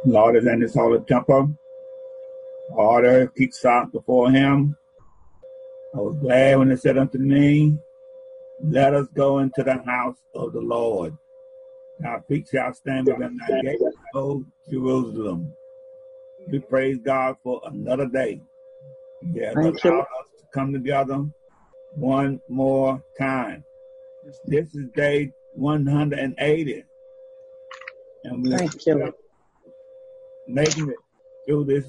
Lord is in his holy temple. Order, keep silent before him. I was glad when they said unto me, let us go into the house of the Lord. Our feet shall stand within thy gates, O Jerusalem. We praise God for another day. He has allowed us to come together one more time. This is day 180. And we're making it through this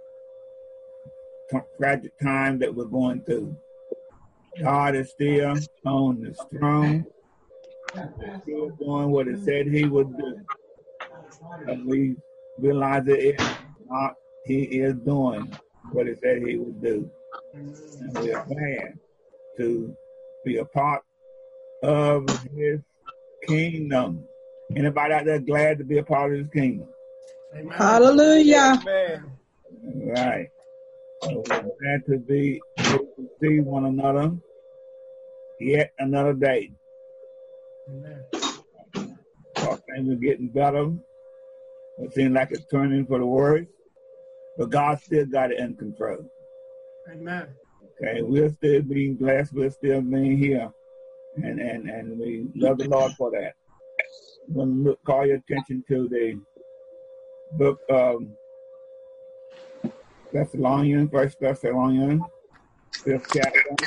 tragic time that we're going through. God is still on the throne. He's still doing what he said he would do. And we realize that it's not, he is doing what he said he would do. And we are glad to be a part of his kingdom. Anybody out there glad to be a part of his kingdom? Amen. Hallelujah. Amen. All right. So we're glad to be able to see one another yet another day. Amen. Things are getting better. It seems like it's turning for the worse, but God still got it in control. Amen. Okay, we're still being blessed. We're still being here, and we love the Lord for that. I'm going to call your attention to the book of Thessalonians, 1 Thessalonians, 5th chapter,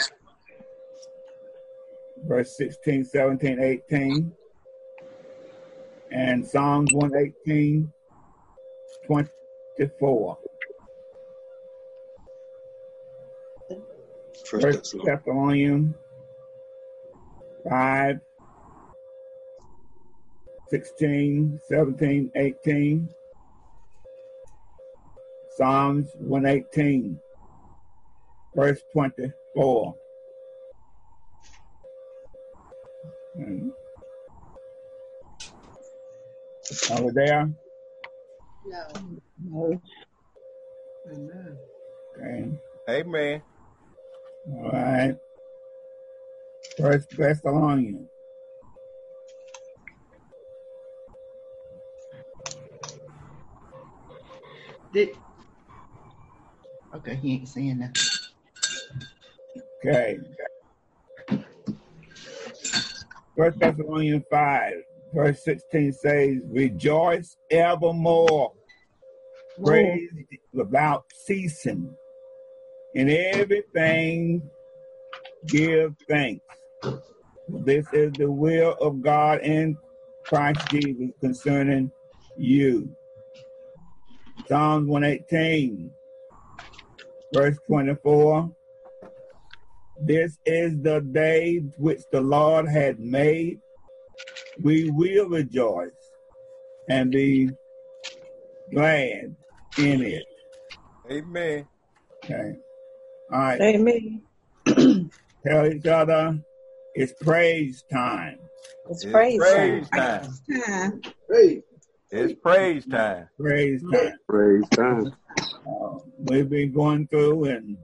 verse 16, 17, 18, and Psalms 118, 24. First Thessalonians 5, 16, 17, 18. Psalms 118, verse 24. Are we there? No. Amen. Okay. Amen. All right. First Thessalonians. Okay, he ain't saying that. Okay. First Thessalonians 5, verse 16 says, rejoice evermore. Praise without ceasing. In everything give thanks. This is the will of God in Christ Jesus concerning you. Psalms 118, verse 24. This is the day which the Lord had made. We will rejoice and be glad in it. Amen. Okay. All right. Amen. Tell each other it's praise time. It's praise time. It's praise time. Praise time. Praise time. We've been going through and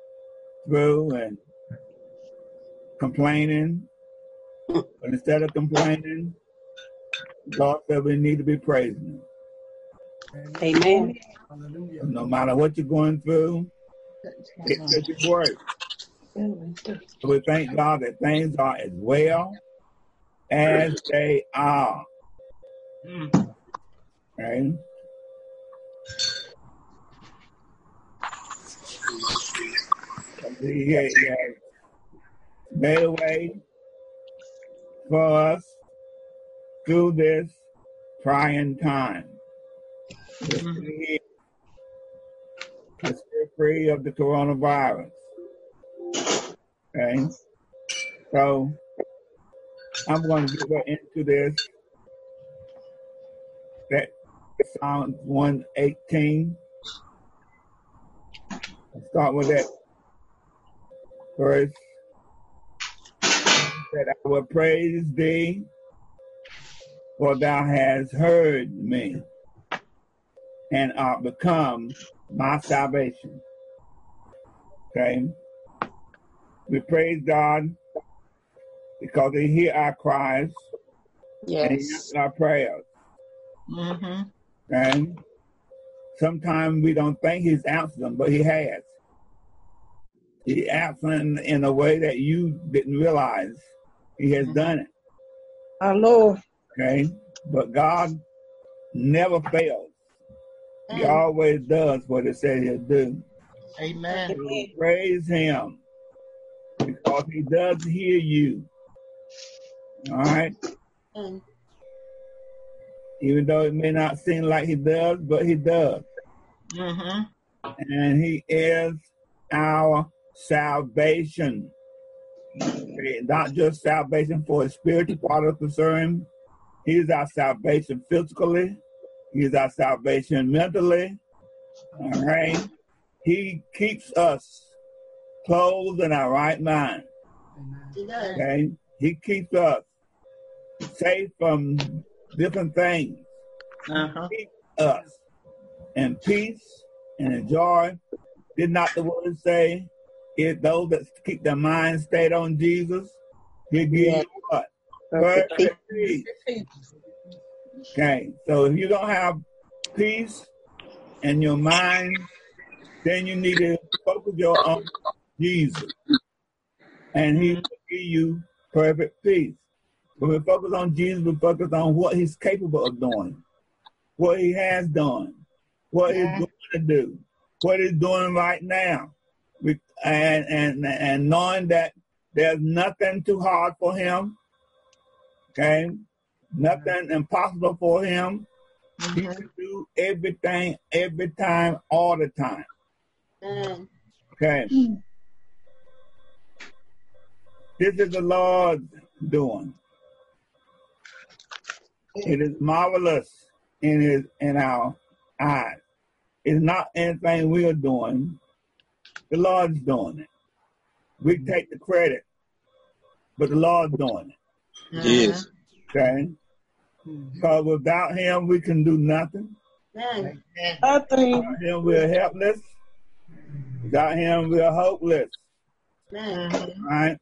complaining. But instead of complaining, God said we need to be praising him. Amen. No matter what you're going through, it could work. So we thank God that things are as well as they are. Right? He has made a way for us through this trying time. We're still free of the coronavirus. Okay? So I'm going to get into this. That Psalms 118. Let's start with that verse. That I will praise thee, for thou hast heard me, and art become my salvation. Okay? We praise God because he hear our cries. Yes. And he answers our prayers. Mm-hmm. Okay? Sometimes we don't think he's answered them, but he has. He answered in a way that you didn't realize he has done it. Our Lord. Okay? But God never fails. He always does what he said he'll do. Amen. Praise him because he does hear you. All right? Even though it may not seem like he does, but he does. And he is our salvation. Okay? Not just salvation for his spiritual part of concern. He is our salvation physically. He is our salvation mentally. All right? He keeps us clothed in our right mind. Okay? He keeps us safe from different things. Keep us in peace and in joy. Did not the word say, if those that keep their mind stayed on Jesus, he'll give you what? Perfect peace. Okay, so if you don't have peace in your mind, then you need to focus on Jesus. And he will give you perfect peace. When we focus on Jesus, we focus on what he's capable of doing, what he has done, what he's going to do, what he's doing right now. And knowing that there's nothing too hard for him, okay? Nothing impossible for him. He can do everything, every time, all the time. Okay. This is the Lord's doing. It is marvelous in our eyes. It's not anything we are doing. The Lord's doing it. We take the credit, but the Lord's doing it. Yes. Okay? Because without him, we can do nothing. Nothing. Without him, we're helpless. Without him, we're hopeless. Right?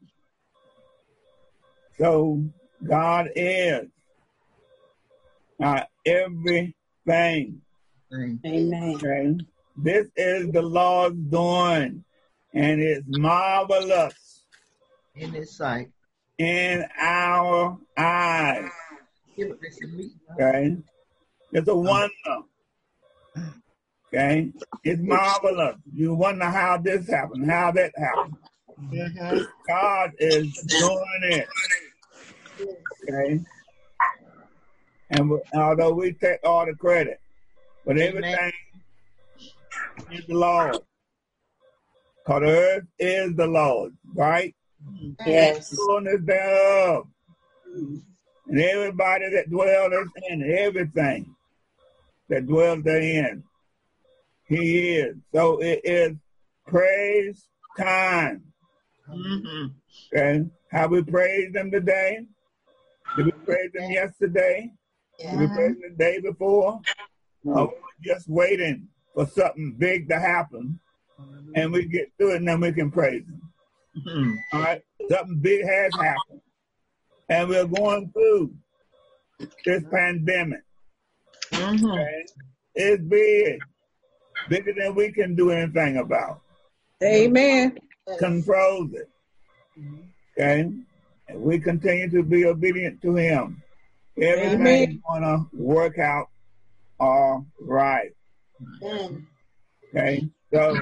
So, God is our everything. Amen. Okay? This is the Lord's doing, and it's marvelous In his sight. in our eyes. Okay? It's a wonder. Okay? It's marvelous. You wonder how this happened, how that happened. God is doing it. Okay? And although we take all the credit, but everything is the Lord. Because the earth is the Lord, right? Yes. The fullness thereof. And everybody that dwells in it, everything that dwells therein, he is. So it is praise time. Okay? How we praised him today? Did we praise him yesterday? Did we praise him the day before? Or we just waiting for something big to happen, and we get through it, and then we can praise him. All right? Something big has happened, and we're going through this pandemic. Okay? It's big, bigger than we can do anything about. Amen. Controls it. Okay? And we continue to be obedient to him. Everything's going to work out all right. Okay? So,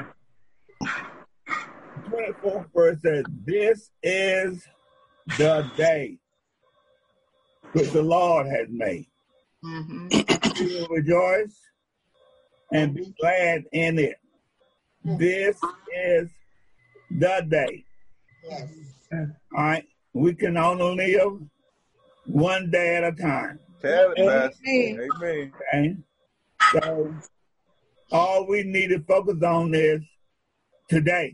24th verse says, this is the day which the Lord has made. We will rejoice and be glad in it. This is the day. All right? We can only live one day at a time. Tell it, Pastor. Amen. Okay? So, all we need to focus on is today.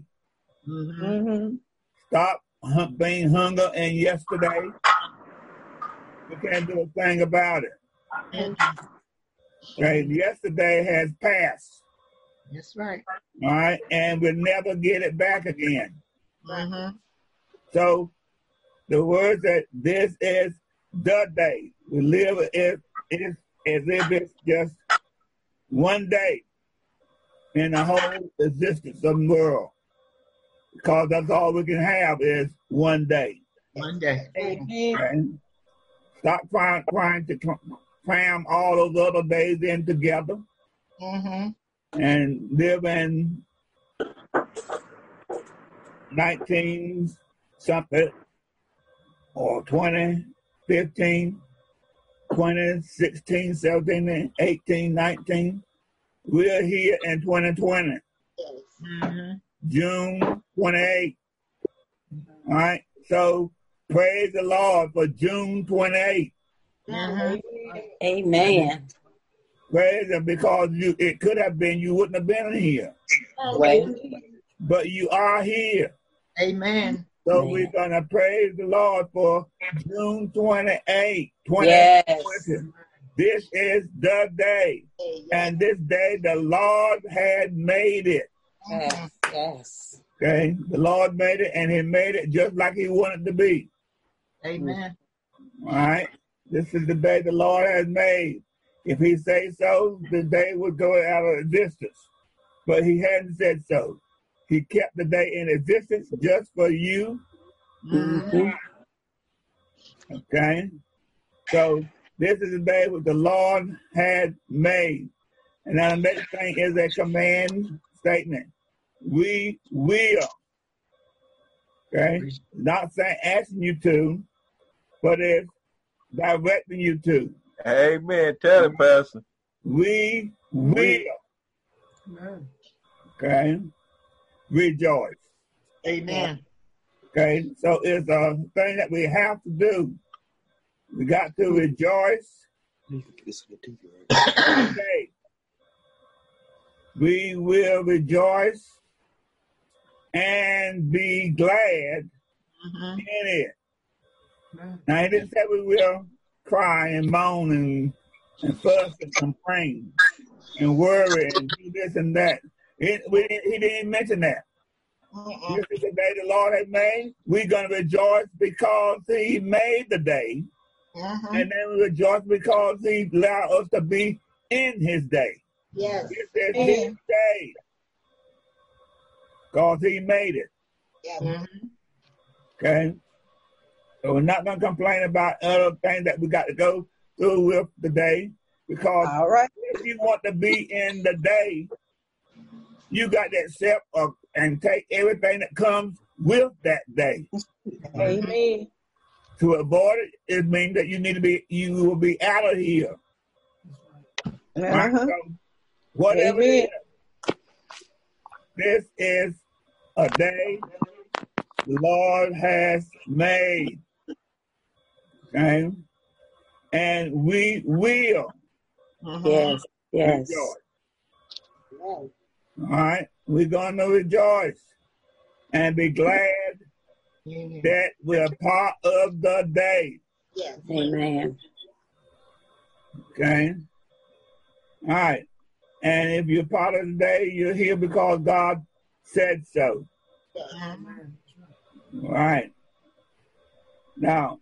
Stop being hungry and yesterday. We can't do a thing about it. Okay? Yesterday has passed. That's right. All right? And we'll never get it back again. So, the word that this is the day. We live as if it's just one day. in the whole existence of the world. Because that's all we can have is one day. One day. Amen. Okay? Stop trying to cram all those other days in together and live in 19 something or 20, 15, 20, 16, 17, 18, 19. We're here in 2020. June 28th. All right. So praise the Lord for June 28th. Amen. Praise Him, because it could have been you wouldn't have been here. Right. But you are here. Amen. So we're going to praise the Lord for June 28th. Yes. This is the day. And this day the Lord had made it. Yes. Yes. Okay? The Lord made it, and He made it just like He wanted to be. Amen. All right? This is the day the Lord has made. If He say so, the day would go out of existence. But He hadn't said so. He kept the day in existence just for you. Okay? So this is the day what the Lord had made. And now the next thing is a command statement. We will. Okay? Not saying asking you to, but it's directing you to. Amen. Tell it, Pastor. We will. Okay? Rejoice. Amen. Okay? So it's a thing that we have to do. We got to rejoice. Okay. We will rejoice and be glad in it. Now, He didn't say we will cry and moan and fuss and complain and worry and do this and that. He didn't mention that. This is the day the Lord has made. We're going to rejoice because He made the day. And then we rejoice because He allowed us to be in His day. Yes. This is His day. Because He made it. Okay? So we're not going to complain about other things that we got to go through with today. Because if you want to be in the day, you got to accept and take everything that comes with that day. Amen. To avoid it means that you will be out of here. Right? So whatever it is, this is a day the Lord has made. Okay? And we will. Yes. Yes. Rejoice. All right? We're going to rejoice and be glad that we're part of the day. Yes. Amen. Okay? All right. And if you're part of the day, you're here because God said so. All right. Now,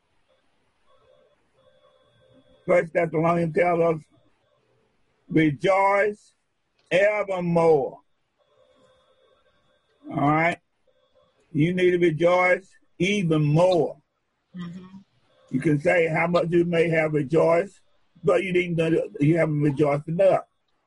1 Thessalonians tells us, rejoice evermore. All right? You need to rejoice even more. You can say how much you may have rejoiced, but you haven't rejoiced enough.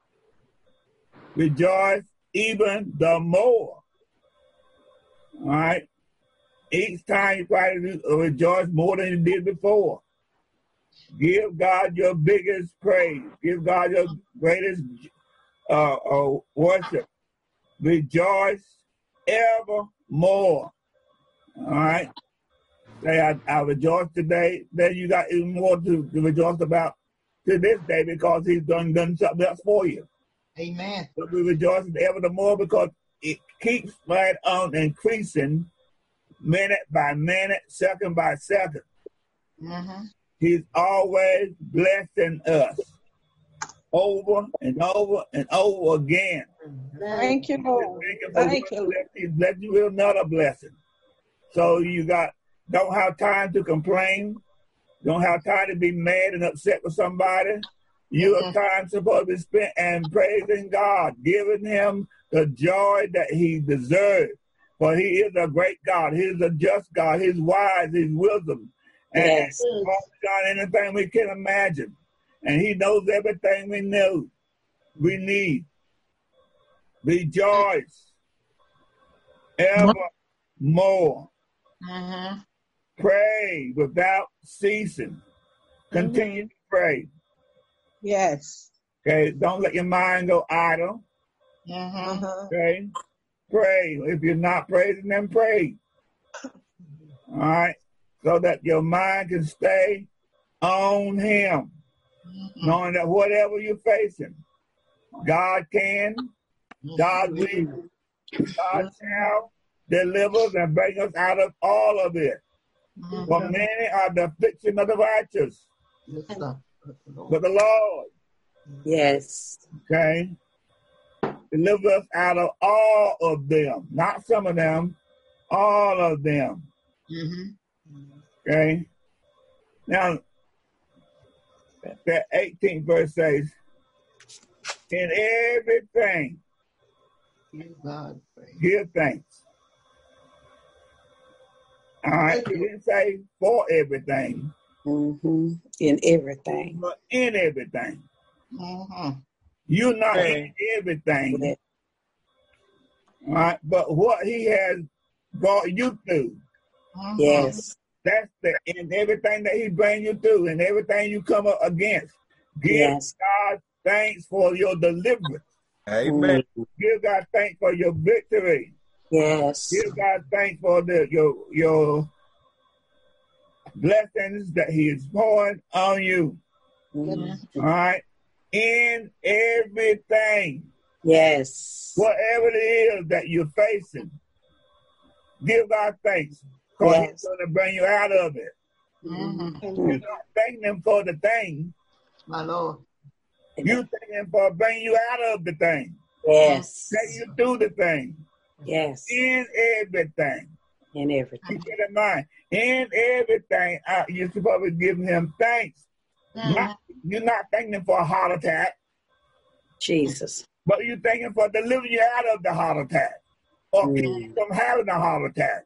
Rejoice even the more. All right? Each time you try to rejoice more than you did before. Give God your biggest praise. Give God your greatest worship. Rejoice evermore. All right? Say, I rejoice today. Then you got even more to rejoice about to this day because He's done something else for you. Amen. So we rejoice ever the more because it keeps right on increasing minute by minute, second by second. He's always blessing us over and over and over again. Thank you, Lord. Thank you. He's blessing you with another blessing. So you don't have time to complain. Don't have time to be mad and upset with somebody. Your time supposed to be spent and praising God, giving him the joy that he deserves. For he is a great God. He is a just God. He's wise. He's wisdom. And Yes. more than anything we can imagine. And he knows everything we need. Rejoice evermore. Pray without ceasing. Continue to pray. Yes. Okay, don't let your mind go idle. Okay, pray. If you're not praising, then pray. All right, so that your mind can stay on him, knowing that whatever you're facing, God can, God will, God shall deliver and bring us out of all of it. For many are the affliction of the righteous, but the Lord, Yes. okay, deliver us out of all of them, not some of them, all of them. Okay. Now, that 18th verse says, in everything, give thanks. All right. He didn't say for everything. In everything. But in everything. You're not in everything. Yeah. All right. But what he has brought you through. Yes. That's in everything that he brings you through and everything you come up against. Give God thanks for your deliverance. Amen. Give God thanks for your victory. Yes. Give God thanks for your blessings that he is pouring on you. All right. In everything. Yes. Whatever it is that you're facing, give God thanks. Because he's going to bring you out of it. You're not thanking him for the thing. My Lord. You're thanking him for bringing you out of the thing. Yes. Taking you through the thing. Yes. In everything. In everything. Keep it in mind. In everything, you're supposed to give him thanks. You're not thanking him for a heart attack. Jesus. But you're thanking him for delivering you out of the heart attack. Or keeping you from having a heart attack.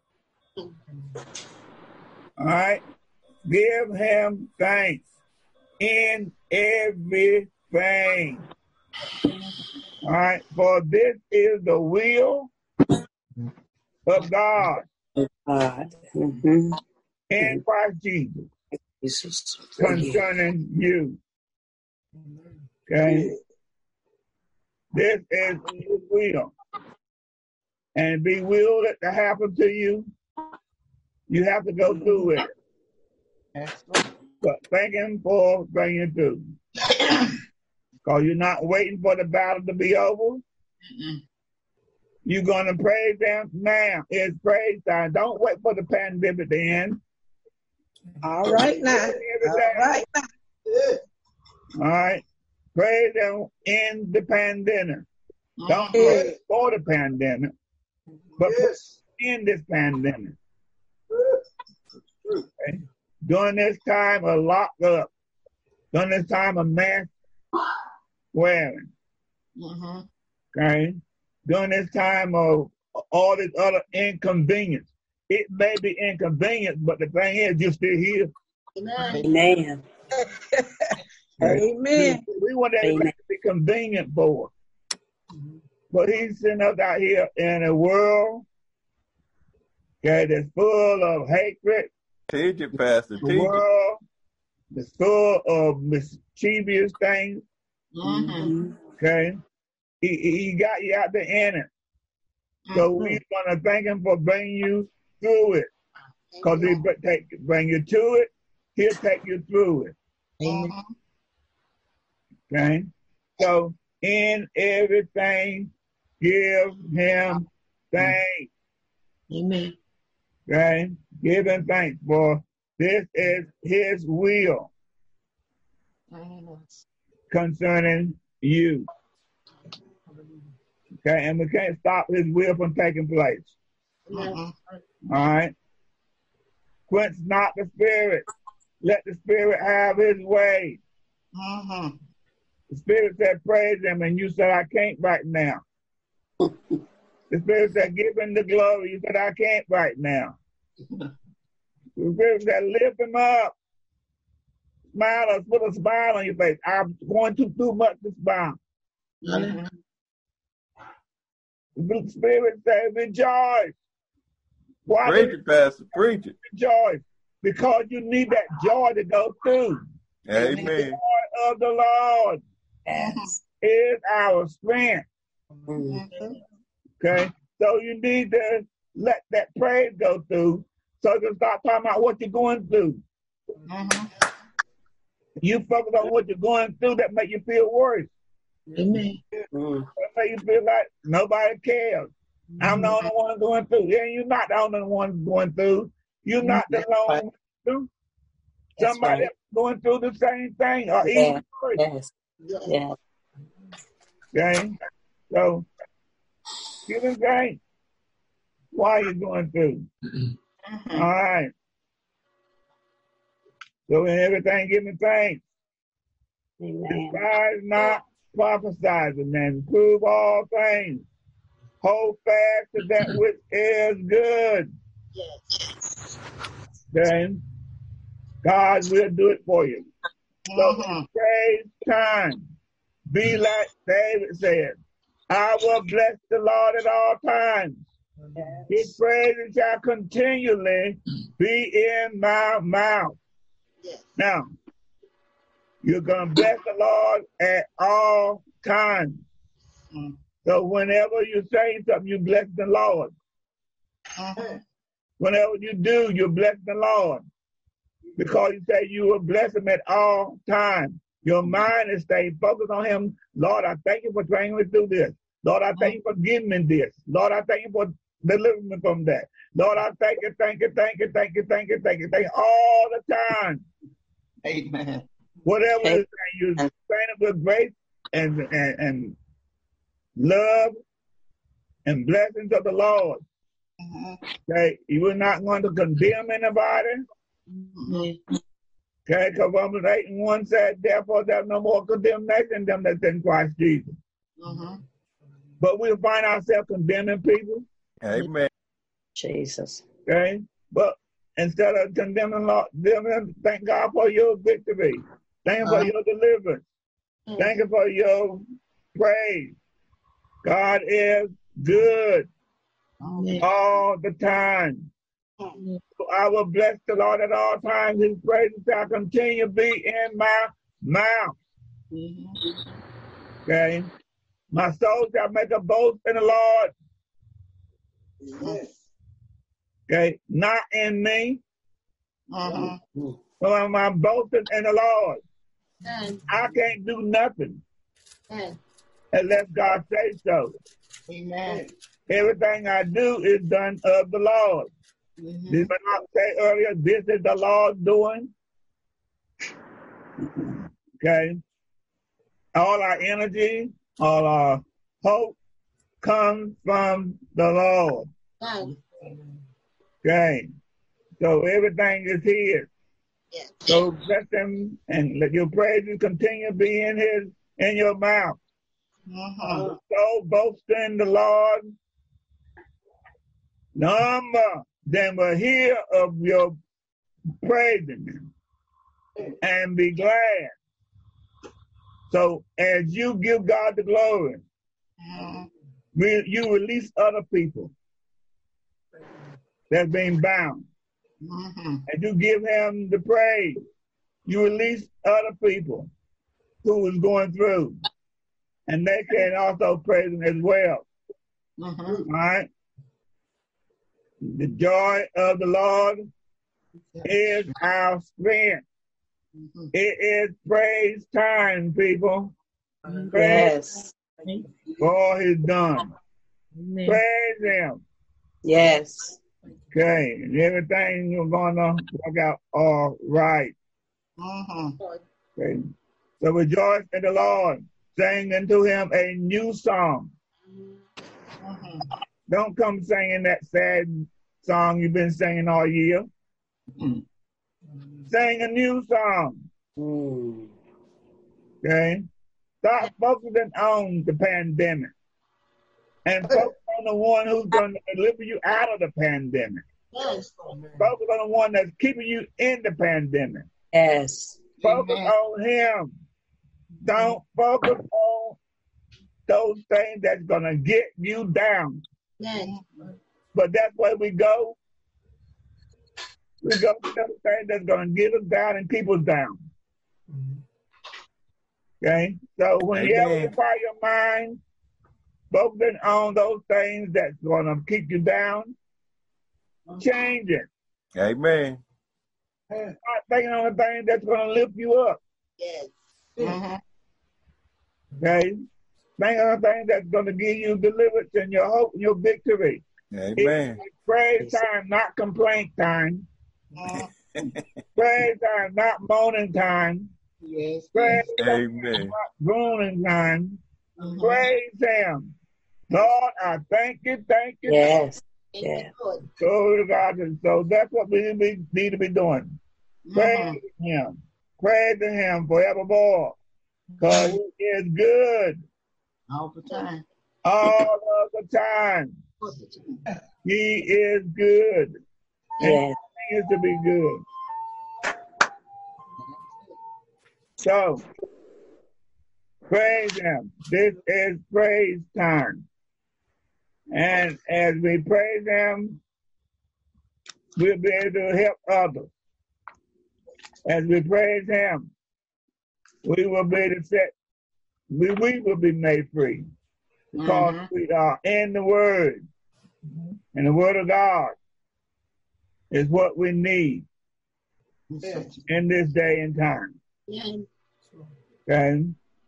All right? Give him thanks in everything. All right? For this is the will of God in Christ Jesus concerning you. Okay? This is his will. And be willed it to happen to you, you have to go through it. But thank him for bringing you through. Because you're not waiting for the battle to be over. You're going to praise him now. It's praise time. Don't wait for the pandemic to end. All right now. All right. Praise him in the pandemic. Don't pray for the pandemic, but in this pandemic. Okay. During this time of lockup, during this time of mask wearing, okay, during this time of all this other inconvenience. It may be inconvenient, but the thing is, you're still here. Amen. Amen. We want everything to be convenient for us. But he's sitting us out here in a world, okay, that's full of hatred. Teach it, Pastor. The world is full of mischievous things. Okay? He got you out there in it. So we want to thank him for bringing you through it. Because he bring you to it, he'll take you through it. Okay? So in everything, give him thanks. Amen. Okay? Give him thanks, for this is his will concerning you. Okay? And we can't stop his will from taking place. All right? Quench not the spirit. Let the spirit have his way. The Spirit said, praise him, and you said, I can't right now. The Spirit said, give him the glory. You said, I can't right now. The Spirit said, lift him up. Smile or put a smile on your face. I'm going too much to smile. Mm-hmm. The Spirit said, rejoice. Why Preach it, Pastor. Preach it. rejoice? Because you need that joy to go through. Amen. The joy of the Lord is our strength. Mm-hmm. Okay? So you need to let that praise go through so you can start talking about what you're going through. Mm-hmm. You focus on what you're going through that make you feel worse. Amen. Mm-hmm. That make you feel like nobody cares. I'm the only one going through. Yeah, you're not the only one going through. You're not the only one through. That's Somebody right. else going through the same thing or Yeah. even worse. Yes. Yeah. Okay? So, give him thanks while you're going through. All right. So in everything, give him thanks. Amen. Despise not prophesizing, and prove all things. Hold fast to that which is good. Okay? God will do it for you. So praise time. Be like David said, I will bless the Lord at all times. His praises shall continually be in my mouth. Now, you're going to bless the Lord at all times. So whenever you say something, you bless the Lord. Whenever you do, you bless the Lord. Because you say you will bless him at all times. Your mind is staying focused on him. Lord, I thank you for training me through this. Lord, I thank you for giving me this. Lord, I thank you for delivering me from that. Lord, I thank you all the time. Amen. Whatever it is, you saying it with grace and love and blessings of the Lord. Okay, you are not going to condemn anybody. Okay, because Romans 8:1 said, therefore there's no more condemnation in them that's in Christ Jesus. But we'll find ourselves condemning people. Amen. Jesus. Okay, but instead of condemning, thank God for your victory. Thank you for your deliverance. Thank you for your praise. God is good all the time. So I will bless the Lord at all times. His praises shall continue to be in my mouth. Okay. My soul shall make a boast in the Lord. Okay. Not in me. So I'm boasting in the Lord. I can't do nothing unless God says so. Amen. Everything I do is done of the Lord. Did I not say earlier, this is the Lord's doing? Okay. All our energy, all our hope comes from the Lord. Okay. So everything is His. So bless Him and let your praises continue to be in your mouth. So boast in the Lord. Number then will hear of your praising and be glad. So as you give God the glory, you release other people that's been bound. And you give him the praise. You release other people who is going through. And they can also praise him as well. All right? The joy of the Lord is our strength. It is praise time, people. Praise for all he's done. Praise him. Yes. Okay, and everything you're going to work out all right. Okay. So rejoice in the Lord. Sing unto him a new song. Don't come singing that sad song you've been singing all year. Sing a new song. Okay? Stop focusing on the pandemic and focus on the one who's going to deliver you out of the pandemic. Yes. Focus on the one that's keeping you in the pandemic. Yes. Focus Amen. on him. Don't focus on those things that's going to get you down. Yes. But that's where we go. We go to those things that's going to get us down and keep us down. Okay? So when you ever Amen. find your mind focusing on those things that's going to keep you down, change it. Amen. Start thinking on the things that's going to lift you up. Yes. Mhm. Okay? Think on the things that's going to give you deliverance and your hope and your victory. Amen. It's praise time, not complaint time. Mhm. Praise time, not moaning time. Yes. Praise time, Amen. not groaning time. Mhm. Praise him. Lord, I thank you. Yes. Thank Yeah. you, Lord. Glory to God. And so that's what we need to be doing. Praise Mhm. him. Praise him forevermore. Because he is good All the time. all of the time. All the time. He is good. And Yes. he continues to be good. So, praise him. This is praise time. And as we praise him, we'll be able to help others. As we praise him, we will be able to we will be made free. Because Mhm. we are in the Word. And the Word of God is what we need Yes. in this day and time. Yeah. Okay?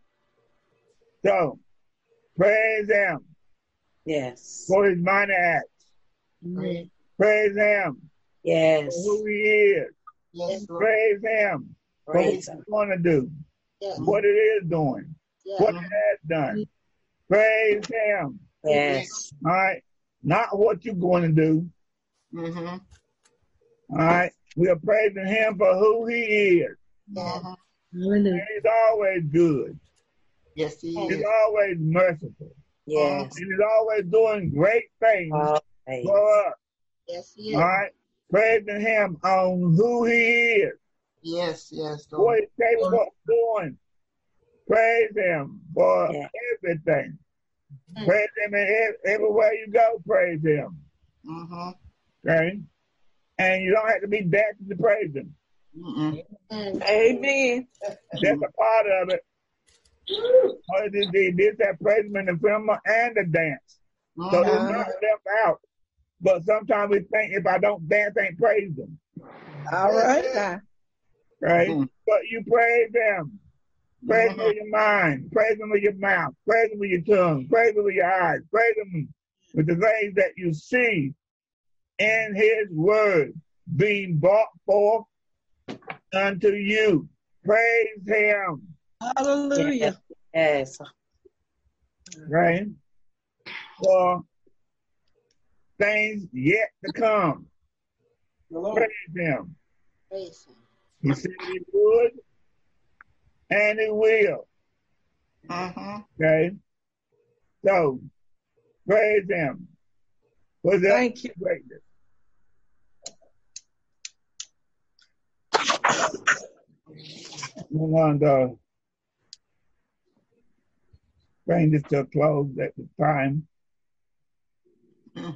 So, praise him Yes. for his mighty acts. Praise. Praise him for Yes. who he is. Yes, Lord. Praise him for what Praise he's him. going to do, Yes. what it is doing, what it has done. Praise him. Yes. All right? Not what you're going to do. Mhm. All right? We are praising him for who he is. Mhm. And he's always good. Yes, He He's is. always merciful. Yes. And he's always doing great things Always. for us. Yes, He All is. right? Praising him on who he is, Yes, yes, what Lord. he's capable of doing. Praise him for Yeah. everything. Praise him everywhere you go. Praise him. Mhm. Okay? And you don't have to be dancing to praise him. Mhm. Amen. That's a part of it. Or this that praise him in the film and the dance. So it's Mhm. not left out. But sometimes we think if I don't dance, I ain't praise him. All right now. Right? Mhm. But you praise him. Praise him with your mind. Praise him with your mouth. Praise him with your tongue. Praise him with your eyes. Praise him with the things that you see in his word being brought forth unto you. Praise him. Hallelujah. Yes. Right? For things yet to come. Praise him. Praise Him. He said he would and he will. Mhm. Okay? So, praise him for that Thank you. greatness. We're going to bring this to a close at the time. Mhm.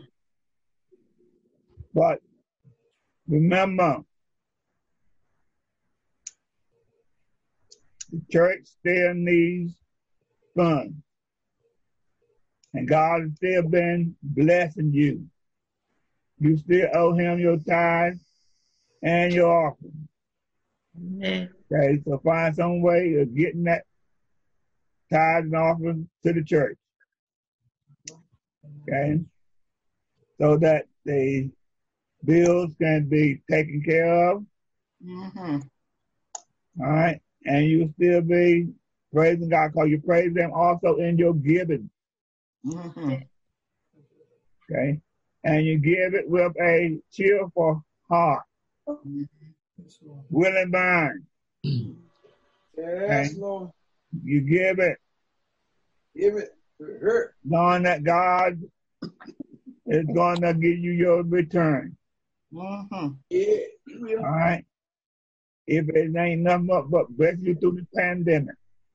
But remember, the church still needs funds. And God has still been blessing you. You still owe him your tithes and your offering. Amen. Okay, so find some way of getting that tithes and offering to the church. Okay, so that the bills can be taken care of. Mhm. All right, and you still be praising God because you praise him also in your giving. Mhm. Okay, and you give it with a cheerful heart, willing mind. Yes, Okay. Lord. You give it Give it to her. knowing that God is going to give you your return. Mm-hmm. Yeah, you will. All right? If it ain't nothing but bless you through the pandemic.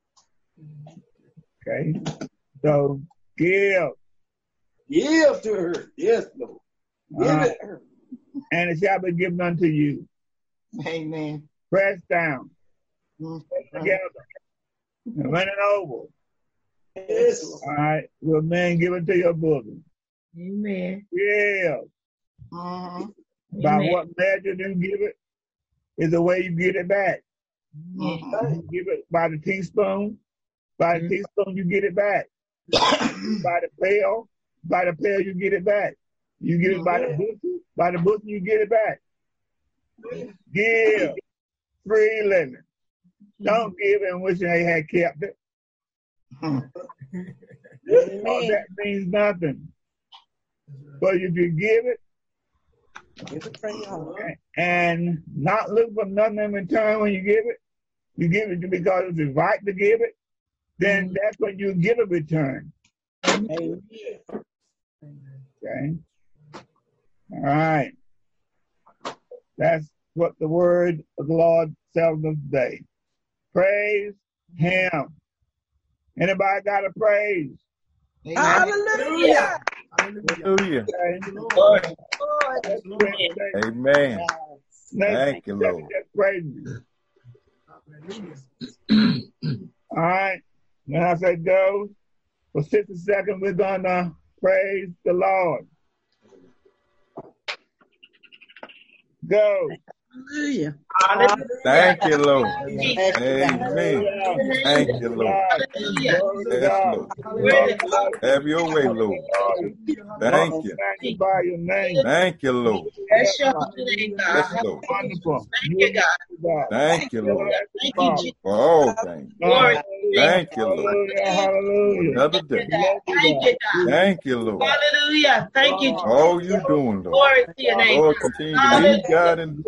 Okay? So give. Give to her. Yes, Lord. Give it to her. And it shall be given unto you. Amen. Pressed down, Mhm. together, and running over. Yes. All right? Will men give it to your bosom? Amen. Yeah. Mhm. By Amen. what measure you give it is the way you get it back. Amen. You give it by the teaspoon. By the teaspoon, you get it back. By the pail, you get it back. You get it by the bushel, you get it back. Give freely. Don't give and wish they had kept it. Because that means nothing. But if you give it Give it from your heart. and not look for nothing in return when you give it because it's right to give it, then that's when you get a return. Amen. Okay? All right. That's what the word of the Lord tells us today. Praise Him. Anybody got a praise? Hallelujah. Hallelujah. Okay? Lord. Let's praise today. Amen. Let's Thank you, Lord. just praise Him. All right. When I say go, for 60 seconds, we're going to praise the Lord. Go. Hallelujah. Thank you, Lord. Bless you, God. Amen. Thank you, Lord. Hallelujah. Glory to Yes, God. Lord. Glory to God. Have your way, Lord. Thank you. Magnify your name. Thank you, Lord. Bless your holy name, God. Yes, Lord. Wonderful. Thank you, God. God. Thank you, Lord. Thank you, Jesus. For all things. Glory. Thank you, Lord. Hallelujah. Hallelujah. Another day. Thank you, God. Thank you, Lord. Hallelujah. Thank you, Jesus. For all you doing, Lord. Glory to your name. Lord, continue to Hallelujah. lead, God, and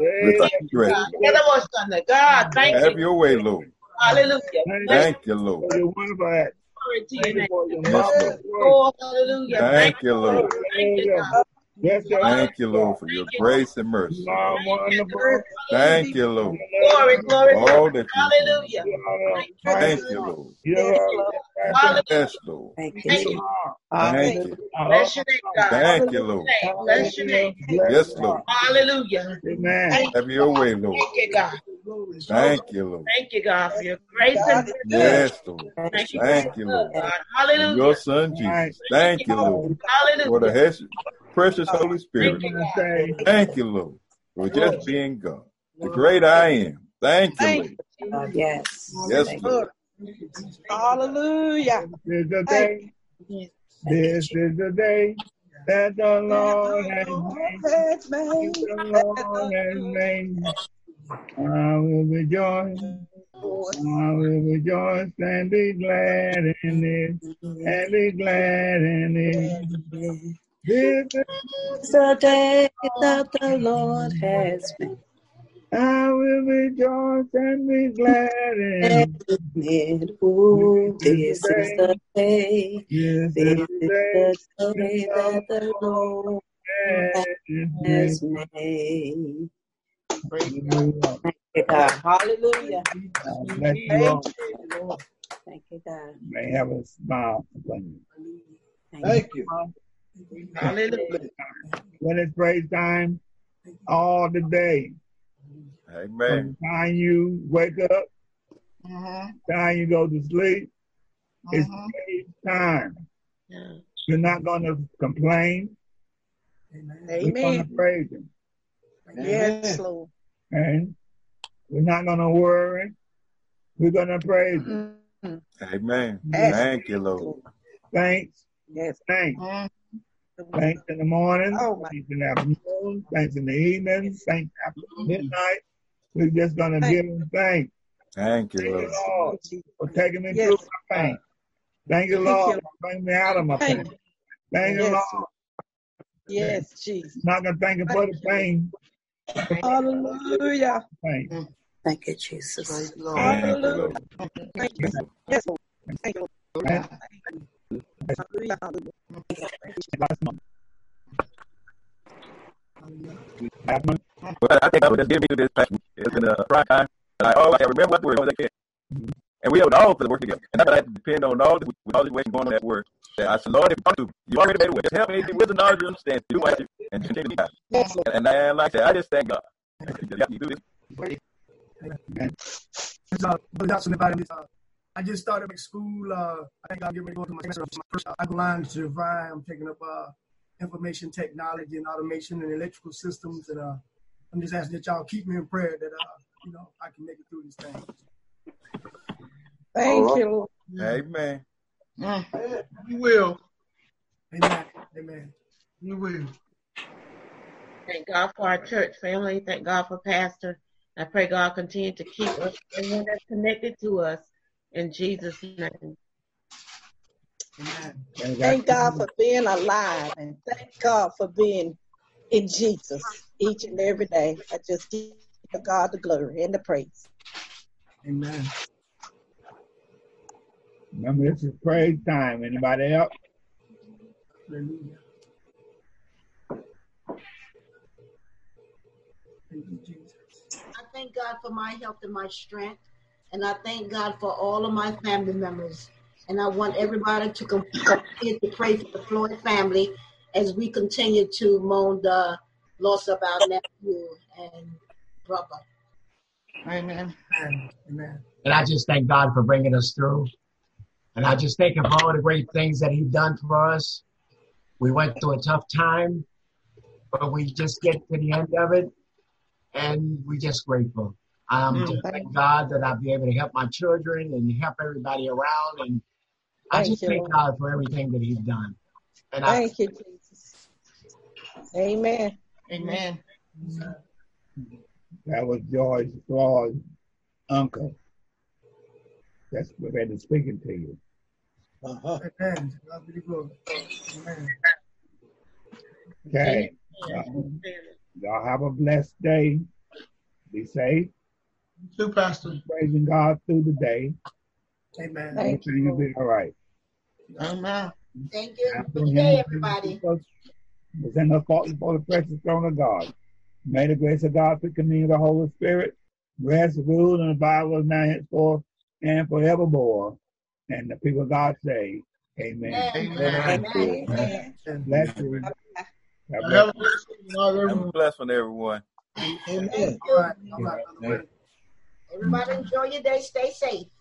God. God, thank have you. your way, Lord. Hallelujah. Bless Thank you, Lord. For your wonderful act. glory to your Thank you name. for your Yes, marvelous Lord. work. Oh, hallelujah. Thank you, Lord. Thank you, God. Yes, your Thank you, Lord, for your Thank you. grace and mercy. You are wonderful. Thank you, Lord, Glory, glory, for all glory. that you Hallelujah. do. Thank you, Lord. Hallelujah. Yes, Lord. Thank you, Thank Jesus. you. Thank you. Bless your name, God. Thank you, Lord. Bless your name. Yes, Lord. Hallelujah. Amen. Have your way, Lord. Thank you, God. Thank you, Lord. Thank you, God, for your grace and mercy. Yes, Lord. Thank you, Thank you, God. Lord. Hallelujah. Your son, Jesus. Thank you, Lord, for the precious Holy Spirit. Thank you, Lord, for just being God. The great I am. Thank you, Lord. Yes. Yes, Lord. Hallelujah. This is the day. This is the day that the Lord has made. The Lord has made. I will rejoice. I will rejoice and be glad in it. And be glad in it. This is It's the day that the Lord has I will rejoice and be glad in made. Ooh, this is the day. This This is is the day that the Lord has made. Thank you, God. Hallelujah. Bless you all. Thank you, God. May have a smile upon you. Thank you. Hallelujah. When it's praise time, all the day. Amen. From the time you wake up, time you go to sleep, it's praise time. You're not going to complain. We're going to praise Him. Yes, Lord. And we're not going to worry. We're going to praise Him. Amen. Thank you, Lord. Thanks. Yes. Thanks. Thanks in the morning. Oh, my. Thanks in the afternoon. Thanks in the evening. Thanks after midnight. We're just going to give Him thanks. Thank you, Thank Lord. you, Lord, for taking me through my pain. Thank you, Lord, for bringing me out of my pain. Thank you, Lord. Yes, Jesus. I'm not going to thank Him for the pain. Hallelujah. Pain. Thank you, Jesus. Thank you, Lord. Yes, Lord. Thank you, Lord. Last month. But I think I would just give me to this past week. It's in a prime time. And I remember what word I can. And we able to all put the work together. And I have to depend on all this, with all this weight going on that word. That I said, Lord, if you want to, you already made a way. Just help me with the knowledge you understand. Do what you and continue to be God. And like I said, I just thank God. You do this. I just started school. I think I'll get ready to go to my first. I go line to Divine. I'm taking up information technology and automation and electrical systems. And I'm just asking that y'all keep me in prayer that I can make it through these things. Thank you. Amen. You will. Amen. Amen. You will. Thank God for our church family. Thank God for Pastor. I pray God continue to keep us, everyone that's connected to us, in Jesus' name. Amen. Thank God for being alive, and thank God for being in Jesus each and every day. I just give God the glory and the praise. Amen. Remember, this is praise time. Anybody else? Hallelujah. Thank you, Jesus. I thank God for my health and my strength. And I thank God for all of my family members. And I want everybody to continue to pray for the Floyd family as we continue to mourn the loss of our nephew and brother. Amen. Amen. And I just thank God for bringing us through. And I just thank him for all the great things that he's done for us. We went through a tough time, but we just get to the end of it, and we're just grateful. Just thank God that I'll be able to help my children and help everybody around. And I just thank God for everything that he's done. And thank you, Jesus. Amen. Amen. That was George Floyd's uncle. That's what they been speaking to you. Amen. God be the glory. Amen. Okay. Y'all have a blessed day. Be safe. You too, Pastor. Praising God through the day. Amen. Everything will be all right. Amen. Thank you. Good day, everybody. Present us fault before the precious throne of God. May the grace of God, the communion of the Holy Spirit, rest, rule, and abide with us now henceforth and forevermore. And the people of God say, Amen. Amen. Amen. Bless you. Have a blessed one, everyone. Thank you. Everybody enjoy your day. Stay safe.